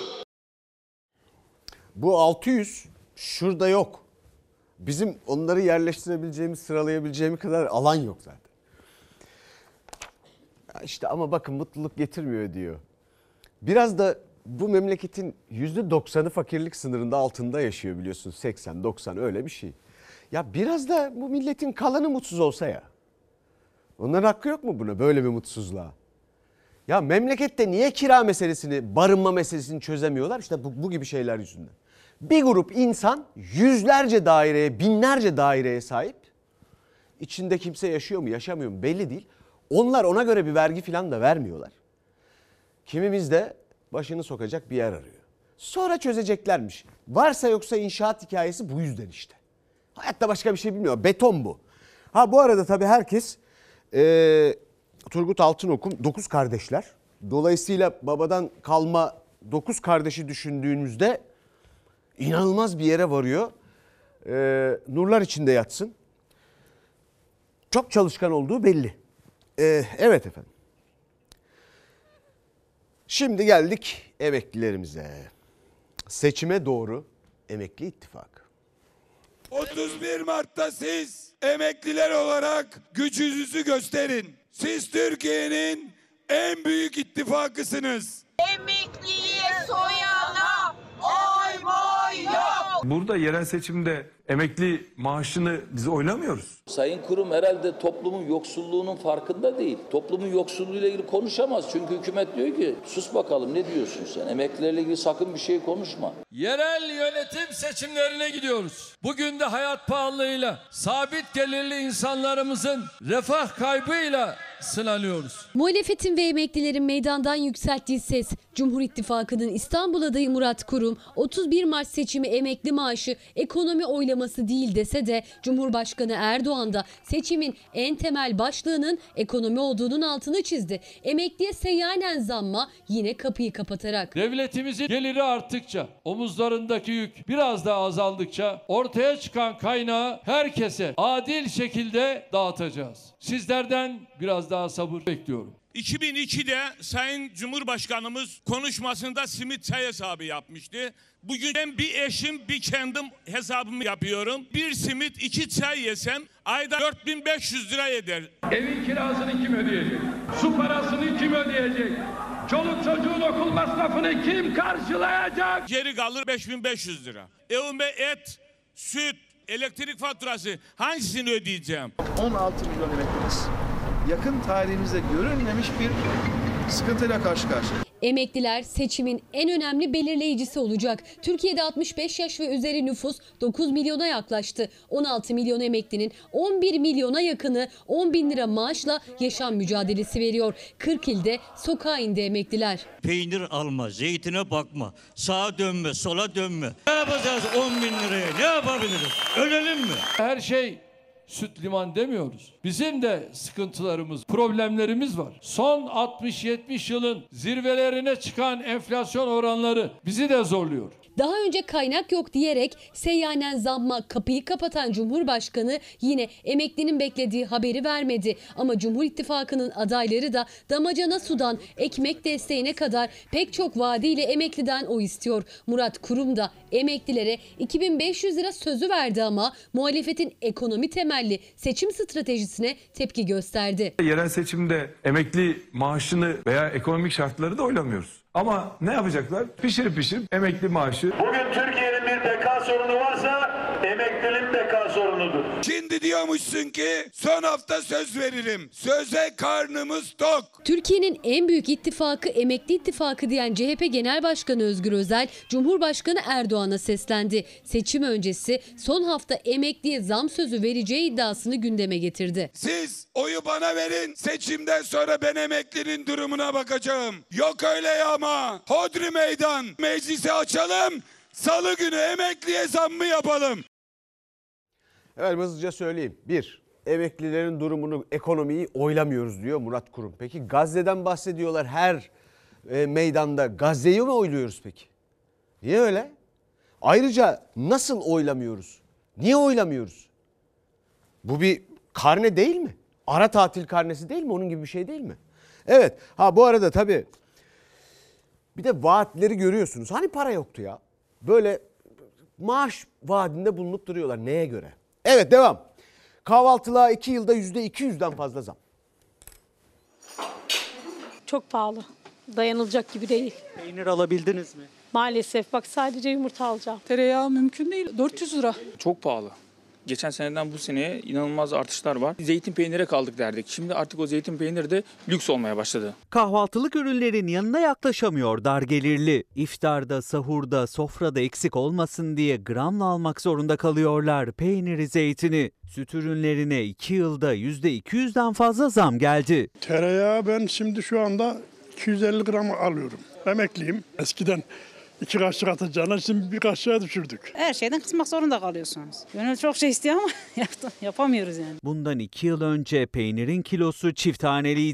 Bu altı yüz şurada yok. Bizim onları yerleştirebileceğimiz, sıralayabileceğimiz kadar alan yok zaten. Ya işte ama bakın mutluluk getirmiyor diyor. Biraz da bu memleketin yüzde doksanı fakirlik sınırında altında yaşıyor biliyorsun. seksen doksan öyle bir şey. Ya biraz da bu milletin kalanı mutsuz olsa ya. Onların hakkı yok mu buna, böyle bir mutsuzluğa? Ya memlekette niye kira meselesini, barınma meselesini çözemiyorlar? İşte bu, bu gibi şeyler yüzünden. Bir grup insan yüzlerce daireye, binlerce daireye sahip. İçinde kimse yaşıyor mu, yaşamıyor mu belli değil. Onlar ona göre bir vergi falan da vermiyorlar. Kimimiz de başını sokacak bir yer arıyor. Sonra çözeceklermiş. Varsa yoksa inşaat hikayesi bu yüzden işte. Hayatta başka bir şey bilmiyor. Beton bu. Ha bu arada tabii herkes e, Turgut Altınok'un dokuz kardeşler. Dolayısıyla babadan kalma dokuz kardeşi düşündüğünüzde inanılmaz bir yere varıyor. Ee, nurlar içinde yatsın. Çok çalışkan olduğu belli. Ee, evet efendim. Şimdi geldik emeklilerimize. Seçime doğru Emekli İttifakı. otuz bir Mart'ta siz emekliler olarak gücünüzü gösterin. Siz Türkiye'nin en büyük ittifakısınız. Emekliye soyana oy moy yok. Burada yerel seçimde emekli maaşını biz oylamıyoruz. Sayın Kurum herhalde toplumun yoksulluğunun farkında değil. Toplumun yoksulluğuyla ilgili konuşamaz. Çünkü hükümet diyor ki sus bakalım ne diyorsun sen? Emeklilerle ilgili sakın bir şey konuşma. Yerel yönetim seçimlerine gidiyoruz. Bugün de hayat pahalılığıyla, sabit gelirli insanlarımızın refah kaybıyla sınanıyoruz. Muhalefetin ve emeklilerin meydandan yükselttiği ses. Cumhur İttifakı'nın İstanbul adayı Murat Kurum, otuz bir Mart seçimi emekli maaşı ekonomi oylaması değil dese de Cumhurbaşkanı Erdoğan da seçimin en temel başlığının ekonomi olduğunun altını çizdi. Emekliye seyyanen zamma yine kapıyı kapatarak. Devletimizin geliri arttıkça, omuzlarındaki yük biraz daha azaldıkça ortaya çıkan kaynağı herkese adil şekilde dağıtacağız. Sizlerden biraz daha sabır bekliyorum. iki bin ikide Sayın Cumhurbaşkanımız konuşmasında simit çay hesabı yapmıştı. Bugün ben bir eşim bir kendim hesabımı yapıyorum. Bir simit iki çay yesem ayda dört bin beş yüz lira eder. Evin kirasını kim ödeyecek? Su parasını kim ödeyecek? Çoluk çocuğun okul masrafını kim karşılayacak? Geri kalır beş bin beş yüz lira. Evime et, süt, elektrik faturası hangisini ödeyeceğim? on altı milyon emeklimiz yakın tarihimizde görülmemiş bir sıkıntıyla karşı karşıya. Emekliler seçimin en önemli belirleyicisi olacak. Türkiye'de altmış beş yaş ve üzeri nüfus dokuz milyona yaklaştı. on altı milyon emeklinin on bir milyona yakını on bin lira maaşla yaşam mücadelesi veriyor. kırk ilde sokağa indi emekliler. Peynir alma, zeytine bakma, sağa dönme, sola dönme. Ne yapacağız on bin liraya? Ne yapabiliriz? Ölelim mi? Her şey süt liman demiyoruz. Bizim de sıkıntılarımız, problemlerimiz var. Son altmış yetmiş yılın zirvelerine çıkan enflasyon oranları bizi de zorluyor. Daha önce kaynak yok diyerek seyyanen zamma kapıyı kapatan Cumhurbaşkanı yine emeklinin beklediği haberi vermedi. Ama Cumhur İttifakı'nın adayları da damacana sudan ekmek desteğine kadar pek çok vaadiyle emekliden oy istiyor. Murat Kurum da emeklilere iki bin beş yüz lira sözü verdi ama muhalefetin ekonomi temelli seçim stratejisine tepki gösterdi. Yerel seçimde emekli maaşını veya ekonomik şartları da oylamıyoruz. Ama ne yapacaklar? Pişirip pişirip emekli maaşı. Bugün Türkiye'nin bir beka sorunu varsa emeklinin beka sorunudur. Şimdi diyormuşsun ki son hafta söz veririm. Söze karnımız tok. Türkiye'nin en büyük ittifakı Emekli İttifakı diyen C H P Genel Başkanı Özgür Özel, Cumhurbaşkanı Erdoğan'a seslendi. Seçim öncesi son hafta emekliye zam sözü vereceği iddiasını gündeme getirdi. Siz oyu bana verin. Seçimden sonra ben emeklinin durumuna bakacağım. Yok öyle yağma. Hodri meydan. Meclisi açalım. Salı günü emekliye zam mı yapalım? Evet, hızlıca söyleyeyim. Bir, emeklilerin durumunu, ekonomiyi oylamıyoruz diyor Murat Kurum. Peki Gazze'den bahsediyorlar her e, meydanda. Gazze'yi mi oyluyoruz peki? Niye öyle? Ayrıca nasıl oylamıyoruz? Niye oylamıyoruz? Bu bir karne değil mi? Ara tatil karnesi değil mi? Onun gibi bir şey değil mi? Evet. Ha bu arada tabii bir de vaatleri görüyorsunuz. Hani para yoktu ya? Böyle maaş vaadinde bulunup duruyorlar. Neye göre? Evet, devam. Kahvaltılığa iki yılda yüzde iki yüzden fazla zam. Çok pahalı. Dayanılacak gibi değil. Peynir alabildiniz mi? Maalesef bak sadece yumurta alacağım. Tereyağı mümkün değil. dört yüz lira. Çok pahalı. Geçen seneden bu seneye inanılmaz artışlar var. Zeytin peynire kaldık derdik. Şimdi artık o zeytin peyniri de lüks olmaya başladı. Kahvaltılık ürünlerin yanına yaklaşamıyor dar gelirli. İftarda, sahurda, sofrada eksik olmasın diye gramla almak zorunda kalıyorlar peyniri, zeytini. Süt ürünlerine iki yılda yüzde iki yüzden fazla zam geldi. Tereyağı ben şimdi şu anda iki yüz elli gram alıyorum. Emekliyim. Eskiden İki kaşık atacağına şimdi bir kaşığa düşürdük. Her şeyden kısmak zorunda kalıyorsunuz. Gönül çok şey istiyor ama yapamıyoruz yani. Bundan iki yıl önce peynirin kilosu çift taneliydi.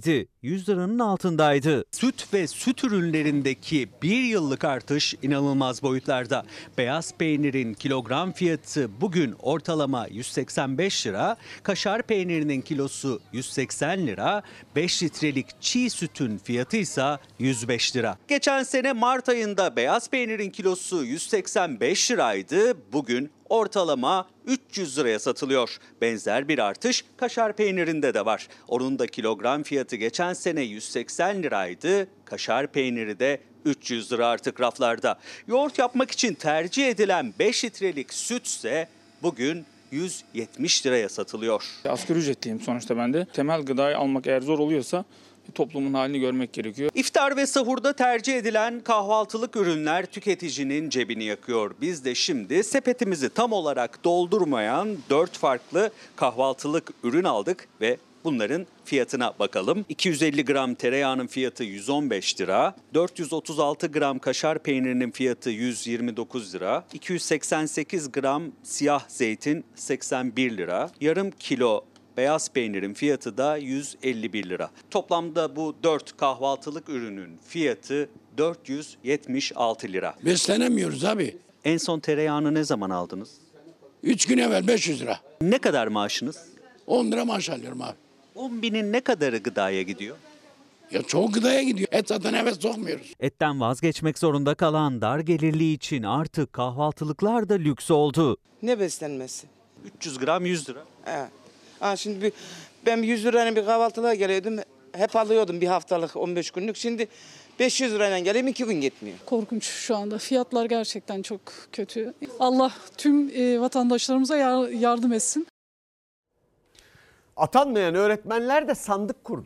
yüz liranın altındaydı. Süt ve süt ürünlerindeki bir yıllık artış inanılmaz boyutlarda. Beyaz peynirin kilogram fiyatı bugün ortalama yüz seksen beş lira, kaşar peynirinin kilosu yüz seksen lira, beş litrelik çiğ sütün fiyatı ise yüz beş lira. Geçen sene Mart ayında beyaz peynirin kilosu yüz seksen beş liraydı, bugün ortalama üç yüz liraya satılıyor. Benzer bir artış kaşar peynirinde de var. Onun da kilogram fiyatı geçen sene yüz seksen liraydı, kaşar peyniri de üç yüz lira artık raflarda. Yoğurt yapmak için tercih edilen beş litrelik süt ise bugün yüz yetmiş liraya satılıyor. Asgari ücretliyim sonuçta ben de. Temel gıdayı almak eğer zor oluyorsa toplumun halini görmek gerekiyor. İftar ve sahurda tercih edilen kahvaltılık ürünler tüketicinin cebini yakıyor. Biz de şimdi sepetimizi tam olarak doldurmayan dört farklı kahvaltılık ürün aldık ve bunların fiyatına bakalım. iki yüz elli gram tereyağının fiyatı yüz on beş lira, dört yüz otuz altı gram kaşar peynirinin fiyatı yüz yirmi dokuz lira, iki yüz seksen sekiz gram siyah zeytin seksen bir lira, yarım kilo beyaz peynirin fiyatı da yüz elli bir lira. Toplamda bu dört kahvaltılık ürünün fiyatı dört yüz yetmiş altı lira. Beslenemiyoruz abi. En son tereyağını ne zaman aldınız? Üç gün evvel beş yüz lira. Ne kadar maaşınız? on lira maaş alıyorum abi. on binin ne kadarı gıdaya gidiyor? Ya çoğu gıdaya gidiyor. Et zaten eve sokmuyoruz. Etten vazgeçmek zorunda kalan dar gelirli için artık kahvaltılıklar da lüks oldu. Ne beslenmesi? üç yüz gram yüz lira. He. Ha şimdi bir, ben yüz lirayla bir kahvaltılığa geliyordum. Hep alıyordum bir haftalık on beş günlük. Şimdi beş yüz lirayla geleyim iki gün gitmiyor. Korkunç şu anda. Fiyatlar gerçekten çok kötü. Allah tüm e, vatandaşlarımıza yar, yardım etsin. Atanmayan öğretmenler de sandık kurdu.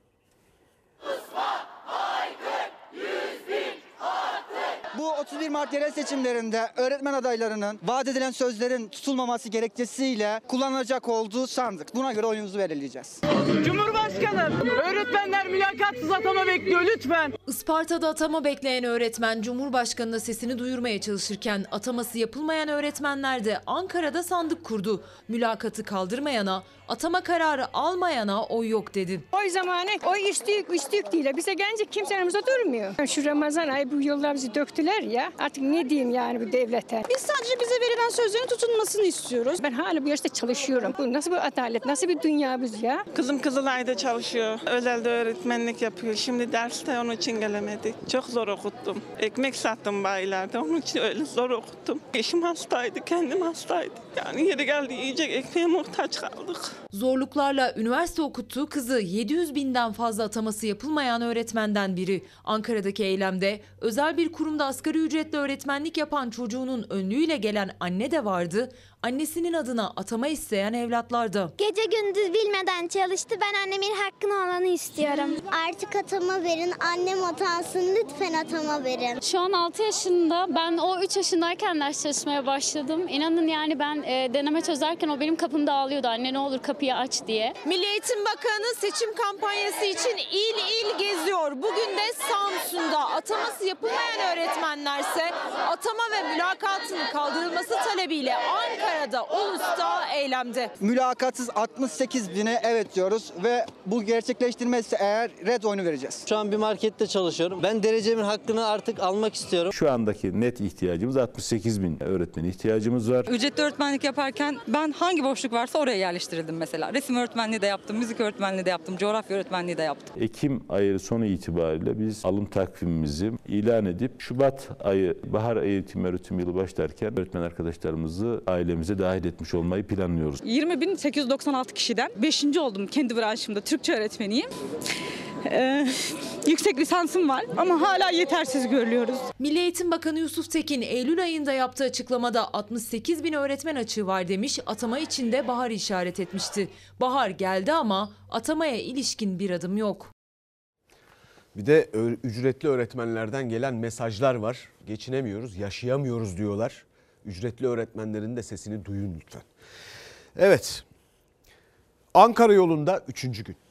Bu otuz bir Mart yerel seçimlerinde öğretmen adaylarının vaat edilen sözlerin tutulmaması gerekçesiyle kullanılacak olduğu sandık. Buna göre oyunuzu belirleyeceğiz. Cumhurbaşkanım, öğretmenler mülakatsız atama bekliyor lütfen. Isparta'da atama bekleyen öğretmen Cumhurbaşkanı'na sesini duyurmaya çalışırken ataması yapılmayan öğretmenler de Ankara'da sandık kurdu. Mülakatı kaldırmayana, atama kararı almayana oy yok dedi. Oy zamanı oy istiyük istiyük değil. Bize gelince kimse yanımızda durmuyor. Şu Ramazan ayı bu yıllar bizi döktüler ya. Artık ne diyeyim yani bu devlete. Biz sadece bize verilen sözlerin tutulmasını istiyoruz. Ben hala bu yaşta çalışıyorum. Bu nasıl bir adalet, nasıl bir dünya biz ya? Kızım Kızılay'da çalışıyor. Özelde öğretmenlik yapıyor. Şimdi derste onun için gelemedik. Çok zor okuttum. Ekmek sattım bayilerde. Onun için öyle zor okuttum. Eşim hastaydı, kendim hastaydı. Yani yeri geldi yiyecek ekmeğe muhtaç kaldık. Zorluklarla üniversite okuttuğu kızı yedi yüz binden fazla ataması yapılmayan öğretmenden biri. Ankara'daki eylemde özel bir kurumda asgari ücretle öğretmenlik yapan çocuğunun önlüğüyle gelen anne de vardı. Annesinin adına atama isteyen evlatlar da. Gece gündüz bilmeden çalıştı. Ben annemin hakkını olanı istiyorum. Artık atama verin. Annem atansın. Lütfen atama verin. Şu an altı yaşında. Ben o üç yaşındayken ders çalışmaya başladım. İnanın yani ben e, deneme çözerken o benim kapımda ağlıyordu. Anne ne olur kapıyı aç diye. Milli Eğitim Bakanı seçim kampanyası için il il geziyor. Bugün de Samsun'da ataması yapılmayan öğretmenlerse atama ve mülakatın kaldırılması talebiyle Ankara Ankara'da Ulus'ta eylemde. Mülakatsız altmış sekiz bine evet diyoruz ve bu gerçekleştirmezse eğer red oyunu vereceğiz. Şu an bir markette çalışıyorum. Ben derecemin hakkını artık almak istiyorum. Şu andaki net ihtiyacımız altmış sekiz bin öğretmen ihtiyacımız var. Ücretli öğretmenlik yaparken ben hangi boşluk varsa oraya yerleştirildim mesela. Resim öğretmenliği de yaptım, müzik öğretmenliği de yaptım, coğrafya öğretmenliği de yaptım. Ekim ayı sonu itibariyle biz alım takvimimizi ilan edip Şubat ayı bahar eğitim öğretim yılı başlarken öğretmen arkadaşlarımızı ailemize dahil etmiş olmayı planlıyoruz. yirmi bin sekiz yüz doksan altı kişiden beşinci oldum kendi branşımda. Türkçe öğretmeniyim. Ee, yüksek lisansım var ama hala yetersiz görülüyoruz. Milli Eğitim Bakanı Yusuf Tekin Eylül ayında yaptığı açıklamada altmış sekiz bin öğretmen açığı var demiş, atama için de baharı işaret etmişti. Bahar geldi ama atamaya ilişkin bir adım yok. Bir de ücretli öğretmenlerden gelen mesajlar var. Geçinemiyoruz, yaşayamıyoruz diyorlar. Ücretli öğretmenlerin de sesini duyun lütfen. Evet. Ankara yolunda üçüncü gün.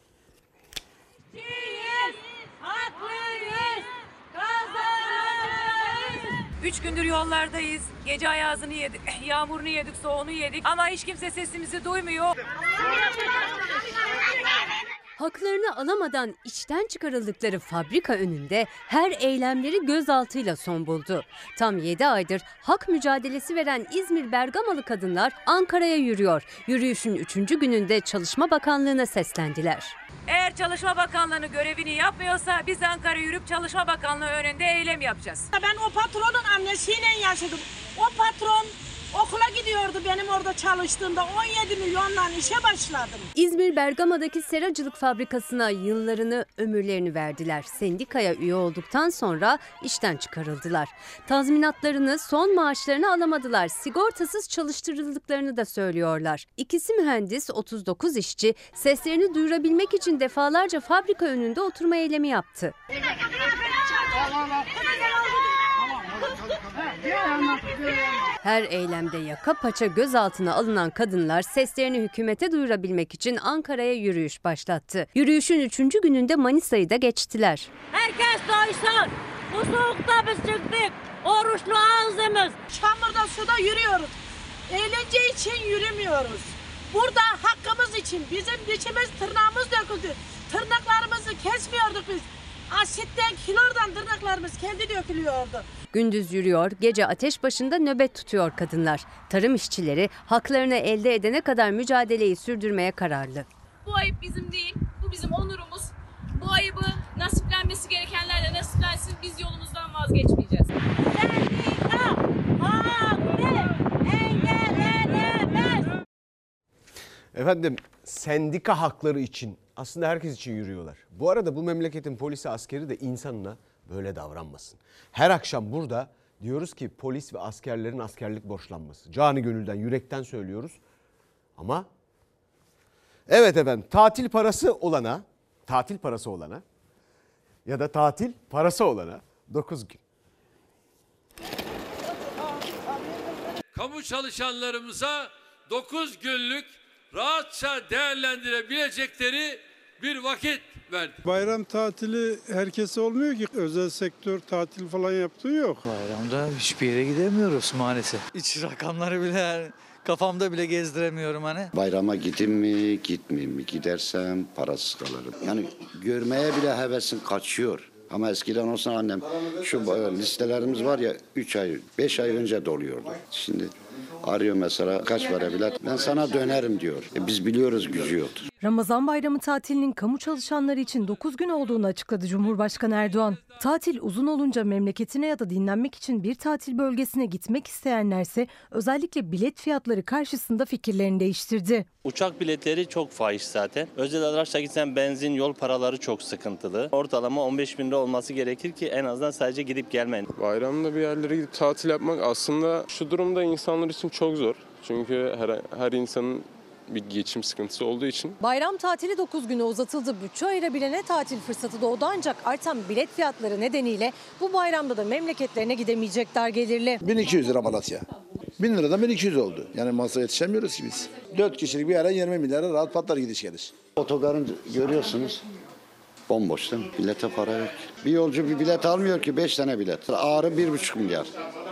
Üç gündür yollardayız. Gece ayazını yedik, yağmurunu yedik, soğuğunu yedik. Ama hiç kimse sesimizi duymuyor. Haklarını alamadan işten çıkarıldıkları fabrika önünde her eylemleri gözaltıyla son buldu. Tam yedi aydır hak mücadelesi veren İzmir Bergamalı kadınlar Ankara'ya yürüyor. Yürüyüşün üçüncü gününde Çalışma Bakanlığı'na seslendiler. Eğer Çalışma Bakanlığı'nı görevini yapmıyorsa biz Ankara yürüp Çalışma Bakanlığı önünde eylem yapacağız. Ben o patronun annesiyle yaşadım. O patron okula gidiyordu benim orada çalıştığımda. on yedi milyonla işe başladım. İzmir Bergama'daki seracılık fabrikasına yıllarını, ömürlerini verdiler. Sendikaya üye olduktan sonra işten çıkarıldılar. Tazminatlarını, son maaşlarını alamadılar. Sigortasız çalıştırıldıklarını da söylüyorlar. İkisi mühendis, otuz dokuz işçi seslerini duyurabilmek için defalarca fabrika önünde oturma eylemi yaptı. Her eylemde yaka paça gözaltına alınan kadınlar seslerini hükümete duyurabilmek için Ankara'ya yürüyüş başlattı. Yürüyüşün üçüncü gününde Manisa'yı da geçtiler. Herkes doysun. Bu soğukta biz çıktık. Oruçlu ağzımız. Çamurda suda yürüyoruz. Eğlence için yürümüyoruz. Burada hakkımız için bizim dişimiz tırnağımız döküldü. Tırnaklarımızı kesmiyorduk biz. Asitten, kilordan tırnaklarımız kendi dökülüyordu. Gündüz yürüyor, gece ateş başında nöbet tutuyor kadınlar. Tarım işçileri haklarını elde edene kadar mücadeleyi sürdürmeye kararlı. Bu ayıp bizim değil, bu bizim onurumuz. Bu ayıbı nasiplenmesi gerekenlerle nasiplensin, biz yolumuzdan vazgeçmeyeceğiz. Efendim, sendika hakları için aslında herkes için yürüyorlar. Bu arada bu memleketin polisi, askeri de insanına böyle davranmasın. Her akşam burada diyoruz ki polis ve askerlerin askerlik borçlanması. Canı gönülden, yürekten söylüyoruz. Ama evet efendim, tatil parası olana, tatil parası olana ya da tatil parası olana dokuz gün. Kamu çalışanlarımıza dokuz günlük rahatça değerlendirebilecekleri bir vakit verdi. Bayram tatili herkese olmuyor ki. Özel sektör tatil falan yaptığı yok. Bayramda hiçbir yere gidemiyoruz maalesef. İç rakamları bile yani kafamda bile gezdiremiyorum hani. Bayrama gideyim mi, gitmeyeyim mi? Gidersem parasız kalırım. Yani görmeye bile hevesin kaçıyor. Ama eskiden olsa annem şu listelerimiz var ya üç ay, beş ay önce doluyordu. Şimdi arıyor mesela kaç para bilet, ben sana dönerim diyor. E biz biliyoruz gücü yoktur. Ramazan bayramı tatilinin kamu çalışanları için dokuz gün olduğunu açıkladı Cumhurbaşkanı Erdoğan. Tatil uzun olunca memleketine ya da dinlenmek için bir tatil bölgesine gitmek isteyenlerse özellikle bilet fiyatları karşısında fikirlerini değiştirdi. Uçak biletleri çok fahiş zaten. Özel araçla gitsen benzin, yol paraları çok sıkıntılı. Ortalama on beş bin lira olması gerekir ki en azından sadece gidip gelmeyin. Bayramda bir yerlere gidip tatil yapmak aslında şu durumda insanlar için çok zor. Çünkü her, her insanın bir geçim sıkıntısı olduğu için. Bayram tatili dokuz güne uzatıldı. Bütçe ayırabilene tatil fırsatı doğdu ancak artan bilet fiyatları nedeniyle bu bayramda da memleketlerine gidemeyecek dar gelirli. bin iki yüz lira Malatya. bin liradan bin iki yüz oldu. Yani masaya yetişemiyoruz ki biz. dört kişilik bir yere yirmi milyara rahat patlar gidiş geliş. Otogarın görüyorsunuz bomboş değil mi? Bilete para yok. Bir yolcu bir bilet almıyor ki beş tane bilet. Ağrı bir buçuk milyar.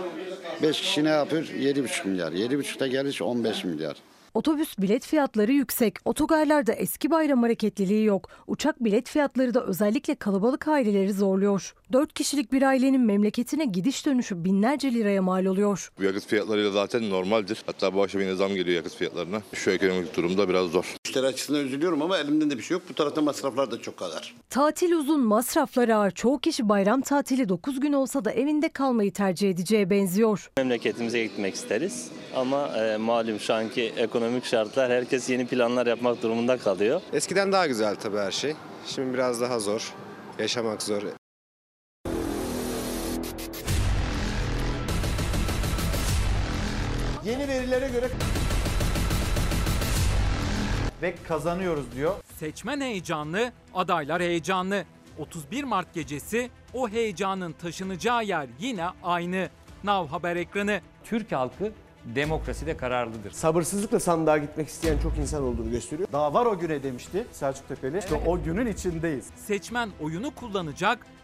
Beş kişi ne yapıyor? Yedi buçuk milyar. Yedi buçukta geliş on beş milyar. Otobüs bilet fiyatları yüksek. Otogarlarda eski bayram hareketliliği yok. Uçak bilet fiyatları da özellikle kalabalık aileleri zorluyor. dört kişilik bir ailenin memleketine gidiş dönüşü binlerce liraya mal oluyor. Bu yakıt fiyatlarıyla zaten normaldir. Hatta bu akşam yine zam geliyor yakıt fiyatlarına. Şu ekonomik durumda biraz zor. Müşteri açısından üzülüyorum ama elimden de bir şey yok. Bu tarafta masraflar da çok kadar. Tatil uzun, masraflar ağır. Çoğu kişi bayram tatili dokuz gün olsa da evinde kalmayı tercih edeceğe benziyor. Memleketimize gitmek isteriz ama e, malum şu anki ekonomik şartlar herkes yeni planlar yapmak durumunda kalıyor. Eskiden daha güzel tabii her şey. Şimdi biraz daha zor. Yaşamak zor. Yeni verilere göre ve kazanıyoruz diyor. Seçmen heyecanlı, adaylar heyecanlı. otuz bir Mart gecesi o heyecanın taşınacağı yer yine aynı. Now Haber ekranı. Türk halkı demokraside kararlıdır. Sabırsızlıkla sandığa gitmek isteyen çok insan olduğunu gösteriyor. Daha var o güne demişti Selçuk Tepeli. İşte o günün içindeyiz. Seçmen oyunu kullanacak,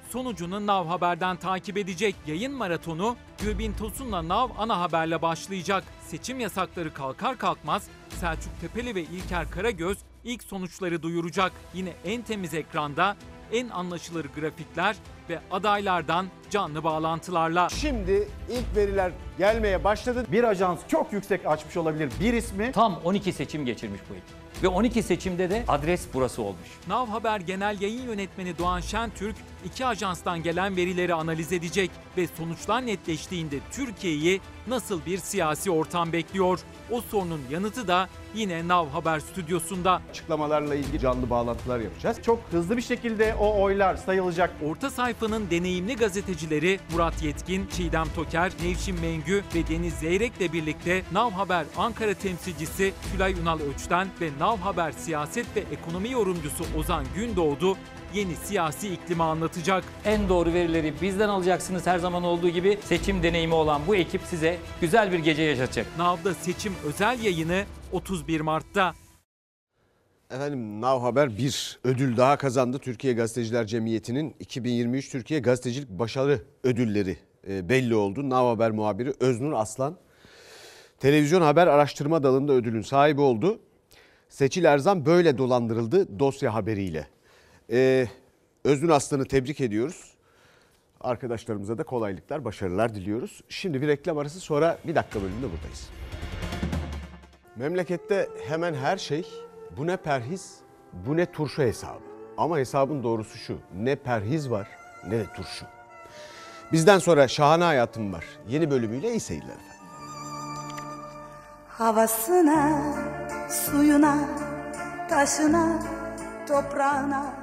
Sonucunu Nav Haber'den takip edecek. Yayın maratonu Gülbin Tosun'la Nav Ana Haber'le başlayacak. Seçim yasakları kalkar kalkmaz Selçuk Tepeli ve İlker Karagöz ilk sonuçları duyuracak. Yine en temiz ekranda, en anlaşılır grafikler ve adaylardan canlı bağlantılarla. Şimdi ilk veriler gelmeye başladı. Bir ajans çok yüksek açmış olabilir. Bir ismi Tam on iki seçim geçirmiş bu ekip. Ve on iki seçimde de adres burası olmuş. Nav Haber Genel Yayın Yönetmeni Doğan Şentürk iki ajanstan gelen verileri analiz edecek ve sonuçlar netleştiğinde Türkiye'yi nasıl bir siyasi ortam bekliyor? O sorunun yanıtı da yine Nav Haber stüdyosunda. Açıklamalarla ilgili canlı bağlantılar yapacağız. çok hızlı bir şekilde o oylar sayılacak. Orta sayfanın deneyimli gazetecileri Murat Yetkin, Çiğdem Toker, Nevşin Mengü ve Deniz Zeyrek'le birlikte Nav Haber Ankara temsilcisi Tülay Ünal Öç'ten ve Nav Haber siyaset ve ekonomi yorumcusu Ozan Gündoğdu yeni siyasi iklimi anlatacak. En doğru verileri bizden alacaksınız her zaman olduğu gibi. Seçim deneyimi olan bu ekip size güzel bir gece yaşatacak. Nav'da seçim özel yayını otuz bir Mart'ta. Efendim Nav Haber bir ödül daha kazandı. Türkiye Gazeteciler Cemiyeti'nin iki bin yirmi üç Türkiye Gazetecilik Başarı Ödülleri belli oldu. Nav Haber muhabiri Öznur Aslan televizyon haber araştırma dalında ödülün sahibi oldu. Seçil Erzan böyle dolandırıldı dosya haberiyle. Ee, Öznur Aslan'ı tebrik ediyoruz. Arkadaşlarımıza da kolaylıklar, başarılar diliyoruz. Şimdi bir reklam arası, sonra bir dakika bölümünde buradayız. Memlekette hemen her şey bu ne perhiz, bu ne turşu hesabı. Ama hesabın doğrusu şu: ne perhiz var ne de turşu. Bizden sonra Şahane Hayatım var yeni bölümüyle iyi seyirler efendim. Havasına, suyuna, taşına, toprağına